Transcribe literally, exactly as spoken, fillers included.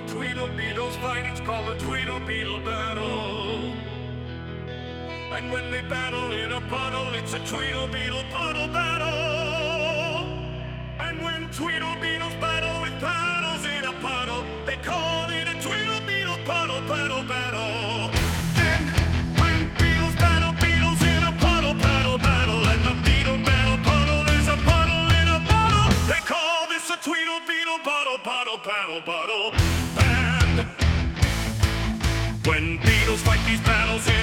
Tweedle Beetles fight, it's called the Tweedle Beetle battle. And when they battle in a puddle, it's a Tweedle Beetle puddle battle. And when Tweedle Beetles battle with paddles in a puddle, they call it a Tweedle Beetle puddle paddle battle. Then when beetles battle beetles in a puddle paddle battle, and the beetle battle puddle is a puddle in a bottle, they call this a Tweedle Beetle puddle puddle paddle battle. And when beetles fight these battles in